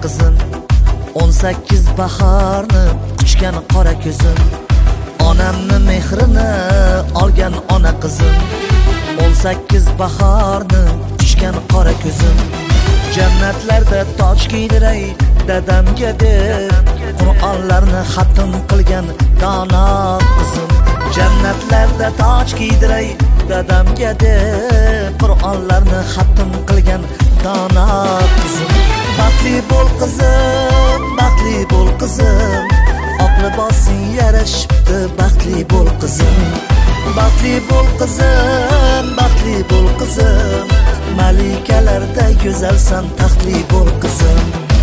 qizim 18 bahorni quchgan qora ko'zim onamni mehrini olgan ona qizim 18 bahorni quchgan qora ko'zim jannatlarda toj kiydiray dadamga deb Qur'onlarni xatm qilgan dono qizim jannatlarda toj kiydiray dadamga deb Qur'onlarni xatm qilgan dono qizim baxtli bo'l qizim baxtli bo'l qizim oq libosing yarashibdi baxtli bo'l qizim baxtli bo'l qizim baxtli bo'l qizim malikalarda go'zalsan taxtli bo'l qizim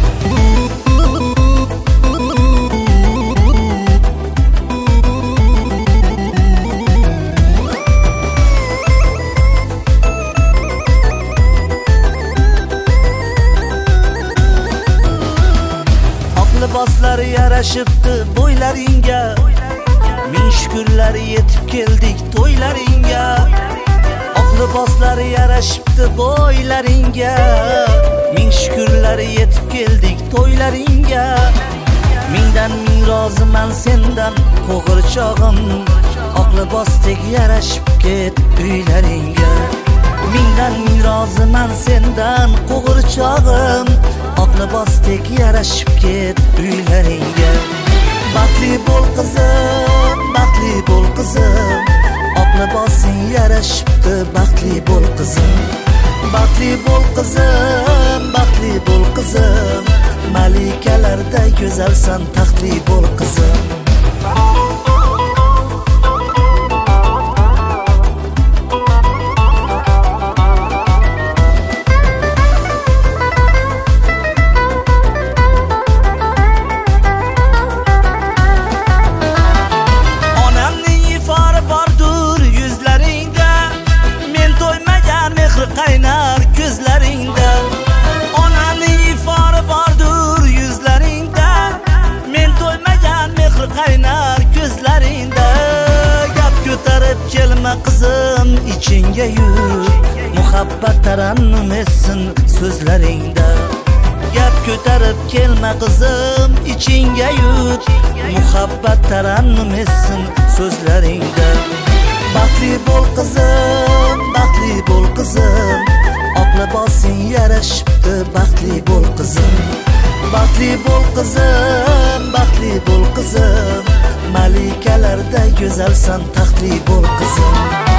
liboslar yarashibdi bo'ylaringga ming shukrlar yetib keldik to'ylaringga oq liboslar yarashibdi bo'ylaringga ming shukrlar yetib keldik to'ylaringga mingdan ming roziman sendan qo'g'irchog'im oq libosdek yarashib ket uylaringga mingdan ming roziman sendan qo'g'irchog'im oq libosdek yarashib ket uylaringga baxtli bo'l qizim baxtli bo'l qizim oq libosing yarashibdi baxtli bo'l qizim baxtli bo'l qizim baxtli bo'l qizim malikalarda go'zalsan taxtli bo'l qizim qaynar ko'zlaringda onaning ifori bordur yuzlaringda men to'ymagan mehr qaynar ko'zlaringda gap ko'tarib kelma qizim ichingga yut muhabbat tarannum etsin so'zlaringda gap ko'tarib kelma qizim ichingga yut muhabbat tarannum etsin so'zlaringda baxtli bo'l qizim baxtli bo'l qizim oq libosing yarashibdi baxtli bo'l qizim baxtli bo'l qizim baxtli bo'l qizim malikalarda go'zalsan taxtli bo'l qizim